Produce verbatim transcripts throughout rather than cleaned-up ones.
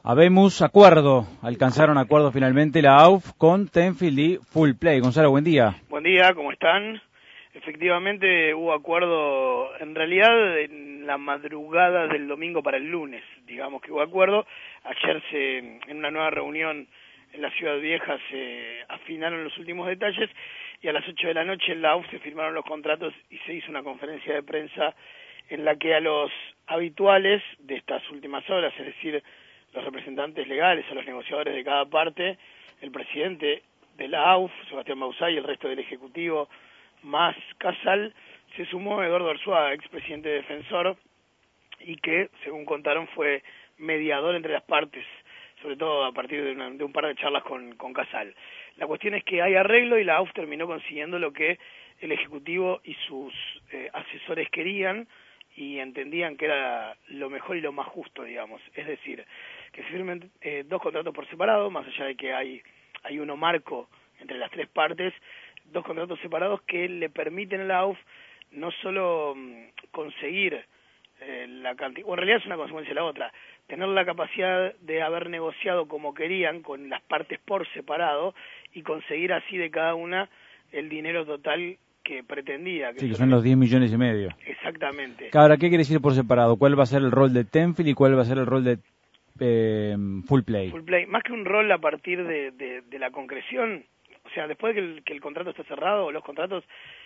Habemos acuerdo, alcanzaron acuerdo finalmente la A U F con Tenfield y Full Play. Gonzalo, buen día. Buen día, ¿cómo están? Efectivamente hubo acuerdo, en realidad en la madrugada del domingo para el lunes, digamos que hubo acuerdo. Ayer se, en una nueva reunión en la Ciudad Vieja se afinaron los últimos detalles y a las ocho de la noche en la A U F se firmaron los contratos y se hizo una conferencia de prensa en la que a los habituales de estas últimas horas, es decir, los representantes legales, a los negociadores de cada parte, el presidente de la A U F, Sebastián Bauzá, y el resto del Ejecutivo, más Casal, se sumó Eduardo Arzuaga, expresidente Defensor, y que, según contaron, fue mediador entre las partes, sobre todo a partir de, una, de un par de charlas con, con Casal. La cuestión es que hay arreglo y la A U F terminó consiguiendo lo que el Ejecutivo y sus eh, asesores querían y entendían que era lo mejor y lo más justo, digamos. Es decir, que se firmen eh, dos contratos por separado, más allá de que hay, hay uno marco entre las tres partes, dos contratos separados que le permiten a la A U F no solo um, conseguir eh, la cantidad, o en realidad es una consecuencia de la otra, tener la capacidad de haber negociado como querían con las partes por separado y conseguir así de cada una el dinero total que pretendía. Que sí, que son los diez millones y medio. Exactamente. Ahora, ¿qué quiere decir por separado? ¿Cuál va a ser el rol de Tenfield y cuál va a ser el rol de eh, Full Play? Full Play, más que un rol a partir de, de, de la concreción, o sea, después de que el, que el contrato esté cerrado, los contratos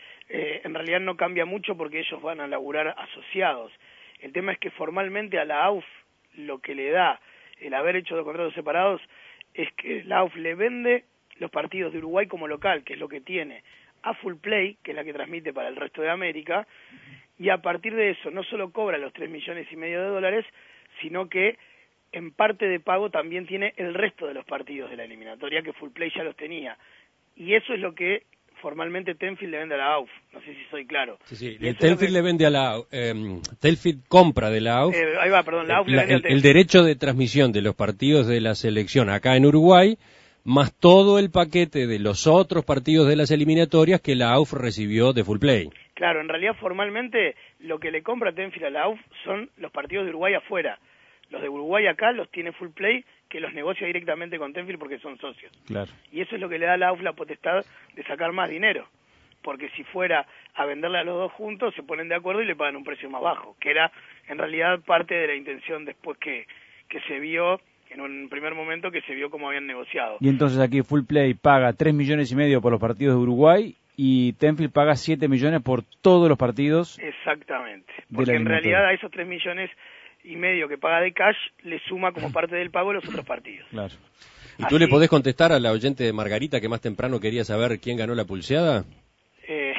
eh, en realidad no cambia mucho porque ellos van a laburar asociados. El tema es que formalmente a la A U F lo que le da el haber hecho dos contratos separados es que la A U F le vende los partidos de Uruguay como local, que es lo que tiene, a Full Play, que es la que transmite para el resto de América, y a partir de eso no solo cobra los tres millones y medio de dólares, sino que en parte de pago también tiene el resto de los partidos de la eliminatoria, que Full Play ya los tenía. Y eso es lo que formalmente Tenfield le vende a la A U F, no sé si soy claro. Sí, sí. Tenfield que... le vende a la eh, Tenfield compra de la A U F, eh, ahí va, perdón, la A U F la, le vende el, el derecho de transmisión de los partidos de la selección acá en Uruguay, más todo el paquete de los otros partidos de las eliminatorias que la A U F recibió de Full Play. Claro, en realidad formalmente lo que le compra Tenfield a la A U F son los partidos de Uruguay afuera. Los de Uruguay acá los tiene Full Play, que los negocia directamente con Tenfield porque son socios. Claro. Y eso es lo que le da a la A U F la potestad de sacar más dinero. Porque si fuera a venderle a los dos juntos, se ponen de acuerdo y le pagan un precio más bajo, que era en realidad parte de la intención después que, que se vio, en un primer momento que se vio cómo habían negociado. Y entonces aquí Full Play paga tres millones y medio por los partidos de Uruguay y Tenfield paga siete millones por todos los partidos. Exactamente. Porque en realidad a esos tres millones y medio que paga de cash le suma como parte del pago los otros partidos. Claro. ¿Y tú Así, le podés contestar a la oyente de Margarita que más temprano quería saber quién ganó la pulseada? Eh,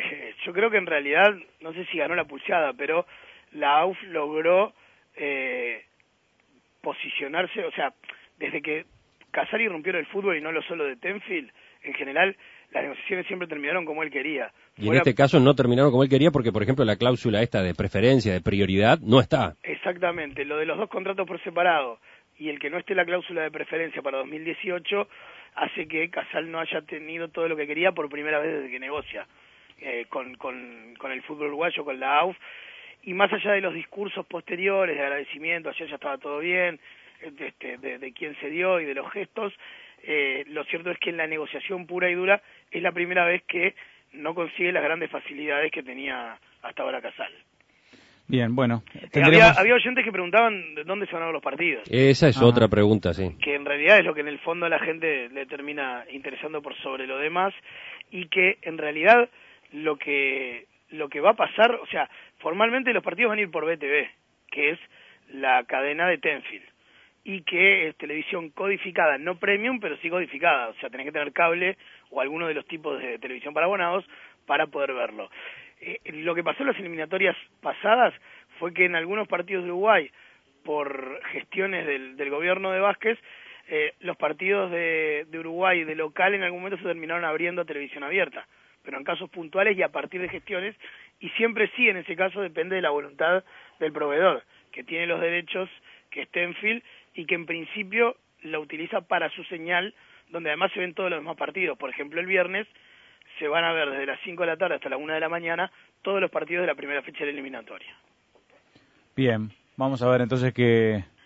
yo creo que en realidad, no sé si ganó la pulseada, pero la A U F logró eh, posicionarse, o sea, desde que Casal irrumpió el fútbol y no lo solo de Tenfield, en general las negociaciones siempre terminaron como él quería. Y Fuera... en este caso no terminaron como él quería porque, por ejemplo, la cláusula esta de preferencia, de prioridad, no está. Exactamente, lo de los dos contratos por separado y el que no esté la cláusula de preferencia para dos mil dieciocho hace que Casal no haya tenido todo lo que quería por primera vez desde que negocia eh, con, con, con el fútbol uruguayo, con la A U F. Y más allá de los discursos posteriores de agradecimiento, ayer ya estaba todo bien, de, este, de, de quién se dio y de los gestos, eh, lo cierto es que en la negociación pura y dura es la primera vez que no consigue las grandes facilidades que tenía hasta ahora Casal. Bien, bueno. Tendremos... Había, había oyentes que preguntaban de dónde se van a dar los partidos. Esa es Ajá. otra pregunta, sí. Que en realidad es lo que en el fondo a la gente le termina interesando por sobre lo demás y que en realidad lo que lo que va a pasar, o sea, formalmente los partidos van a ir por B T V, que es la cadena de Tenfield, y que es televisión codificada, no premium, pero sí codificada, o sea, tenés que tener cable o alguno de los tipos de televisión para abonados para poder verlo. Eh, lo que pasó en las eliminatorias pasadas fue que en algunos partidos de Uruguay, por gestiones del, del gobierno de Vázquez, eh, los partidos de, de Uruguay de local en algún momento se terminaron abriendo a televisión abierta, pero en casos puntuales y a partir de gestiones, y siempre sí, en ese caso depende de la voluntad del proveedor, que tiene los derechos, que es Tenfield, y que en principio la utiliza para su señal, donde además se ven todos los demás partidos. Por ejemplo, el viernes se van a ver desde las cinco de la tarde hasta la una de la mañana todos los partidos de la primera fecha de la eliminatoria. Bien, vamos a ver entonces qué,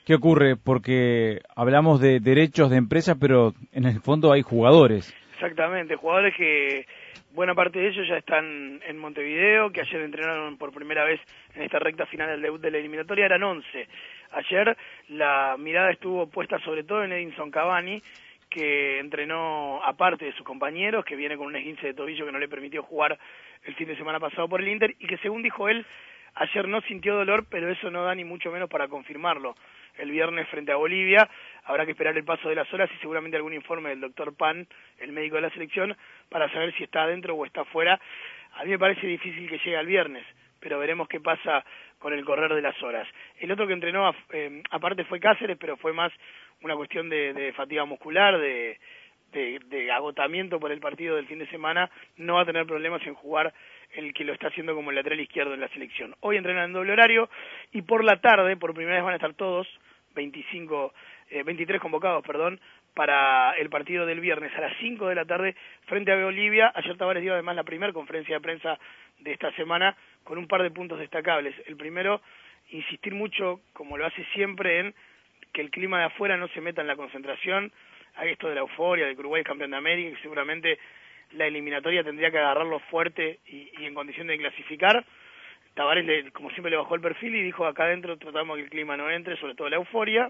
¿Qué ocurre? Porque hablamos de derechos de empresas, pero en el fondo hay jugadores. Exactamente, jugadores que buena parte de ellos ya están en Montevideo, que ayer entrenaron por primera vez en esta recta final del debut de la eliminatoria, eran once. Ayer la mirada estuvo puesta sobre todo en Edinson Cavani, que entrenó aparte de sus compañeros, que viene con un esguince de tobillo que no le permitió jugar el fin de semana pasado por el Inter, y que según dijo él, ayer no sintió dolor, pero eso no da ni mucho menos para confirmarlo. El viernes frente a Bolivia habrá que esperar el paso de las horas y seguramente algún informe del doctor Pan, el médico de la selección, para saber si está adentro o está afuera. A mí me parece difícil que llegue al viernes, pero veremos qué pasa con el correr de las horas. El otro que entrenó, eh, aparte fue Cáceres, pero fue más una cuestión de, de fatiga muscular, de, de, de agotamiento por el partido del fin de semana. No va a tener problemas en jugar el que lo está haciendo como el lateral izquierdo en la selección. Hoy entrenan en doble horario y por la tarde, por primera vez van a estar todos, veinticinco, eh, veintitrés convocados, perdón, para el partido del viernes a las cinco de la tarde frente a Bolivia. Ayer Tavares dio además la primera conferencia de prensa de esta semana con un par de puntos destacables. El primero, insistir mucho, como lo hace siempre, en que el clima de afuera no se meta en la concentración. Hay esto de la euforia de que Uruguay es campeón de América, que seguramente la eliminatoria tendría que agarrarlo fuerte y, y en condición de clasificar. Tavares, le, como siempre, le bajó el perfil y dijo: acá adentro tratamos que el clima no entre, sobre todo la euforia.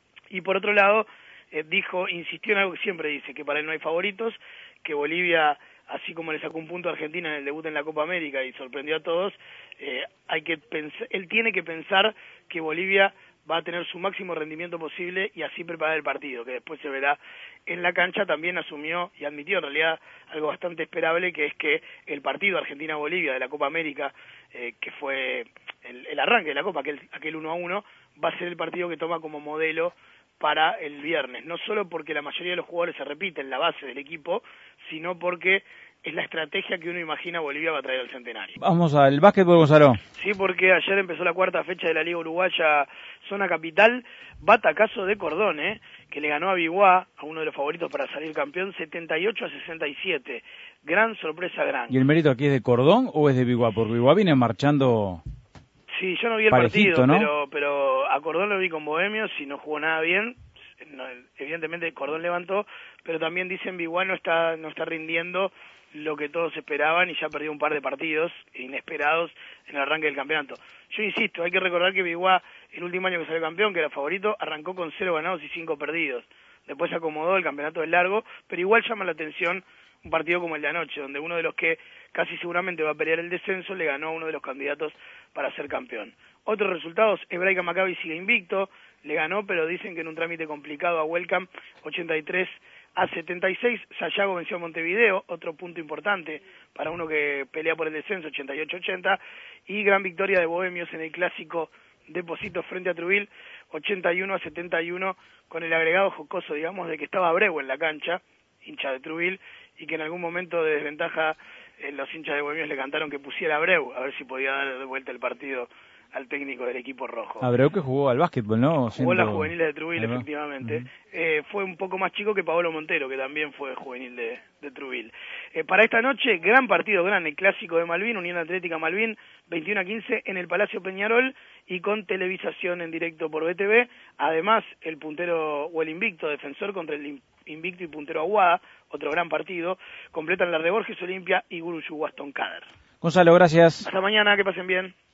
Y por otro lado, eh, dijo, insistió en algo que siempre dice, que para él no hay favoritos, que Bolivia, así como le sacó un punto a Argentina en el debut en la Copa América y sorprendió a todos, eh, hay que pensar, él tiene que pensar que Bolivia va a tener su máximo rendimiento posible y así preparar el partido, que después se verá en la cancha. También asumió y admitió en realidad algo bastante esperable, que es que el partido Argentina-Bolivia de la Copa América, eh, que fue el, el arranque de la Copa, aquel, aquel uno a uno, va a ser el partido que toma como modelo para el viernes, no solo porque la mayoría de los jugadores se repiten la base del equipo, sino porque es la estrategia que uno imagina Bolivia va a traer al centenario. Vamos al básquetbol, Gonzalo. Sí, porque ayer empezó la cuarta fecha de la Liga Uruguaya Zona Capital, batacazo de Cordón, ¿eh? que le ganó a Biguá, a uno de los favoritos para salir campeón, setenta y ocho a sesenta y siete. Gran sorpresa, gran. ¿Y el mérito aquí es de Cordón o es de Biguá? Porque Biguá viene marchando... Sí, yo no vi el parejito, partido, ¿no? pero, pero a Cordón lo vi con Bohemios y no jugó nada bien. No, evidentemente Cordón levantó, pero también dicen Biguá no está, no está rindiendo lo que todos esperaban y ya perdió un par de partidos inesperados en el arranque del campeonato. Yo insisto, hay que recordar que Biguá, el último año que salió campeón, que era favorito, arrancó con cero ganados y cinco perdidos. Después se acomodó, el campeonato es largo, pero igual llama la atención un partido como el de anoche, donde uno de los que casi seguramente va a pelear el descenso le ganó a uno de los candidatos para ser campeón. Otros resultados, Hebraica Maccabi sigue invicto, le ganó, pero dicen que en un trámite complicado a Welcome, ochenta y tres a setenta y seis. Sayago venció a Montevideo, otro punto importante para uno que pelea por el descenso, ochenta y ocho a ochenta. Y gran victoria de Bohemios en el clásico de Positos frente a Trubil, ochenta y uno a setenta y uno, con el agregado jocoso, digamos, de que estaba Abreu en la cancha, hincha de Trubil, y que en algún momento de desventaja eh, los hinchas de Bohemios le cantaron que pusiera a Abreu, a ver si podía dar de vuelta el partido al técnico del equipo rojo. Abreu que jugó al básquetbol, ¿no? Jugó Siendo... en las juveniles de Trubil, Ahí va. efectivamente. Uh-huh. eh, fue un poco más chico que Paolo Montero, que también fue juvenil de, de Trubil. Eh, para esta noche, gran partido, gran, el clásico de Malvin, Unión Atlética Malvin, veintiuno a quince en el Palacio Peñarol y con televisación en directo por B T V. Además, el puntero o el invicto defensor contra el invicto y puntero Aguada, otro gran partido. Completan la de Borges Olimpia y Guruyú Waston Cader. Gonzalo, gracias. Hasta mañana, que pasen bien.